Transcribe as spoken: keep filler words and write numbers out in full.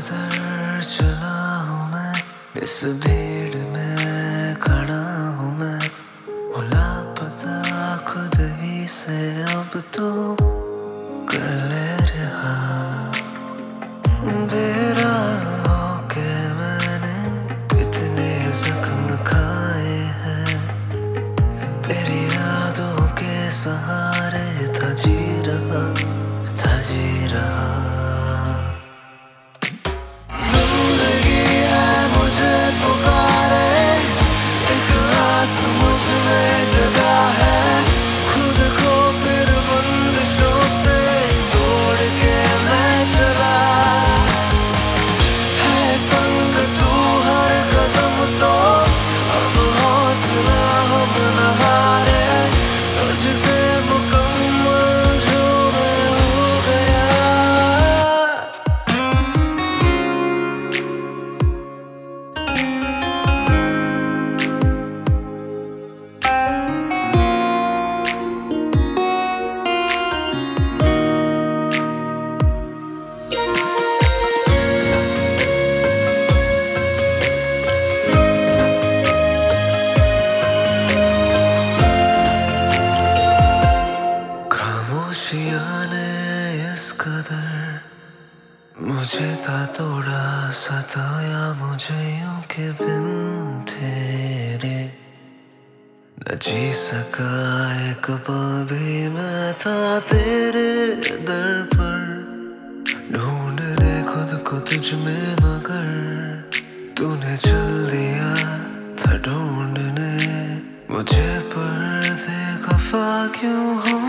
कदर चला हूँ मैं, इस भीड़ में खड़ा हूँ मैं, हो लापता खुद ही से अब तो कर ले रहा। बेराह होके मैंने इतने जख्म खाए हैं, तेरी यादों के सहारे था जी रहा, था जी रहा। जिंदगी है मुझे पुकारे, एक आस मुझ में जगा है, खुद को फिर बंदिशों से तोड़ के मैं चला। है संग तू हर कदम तो अब हौसला हम न हारे, तुझसे मुकम्मल जो मैं हो गया। खामोशियाँ ने इस कदर मुझे था तोड़ा, सताया मुझे यूं के बिन तेरे न जी सका एक पल भी मैं था तेरे दर पर, ढूंढने खुद को तुझ में मगर तूने चल दिया था ढूंढने मुझे। पर्दे खफा क्यों हो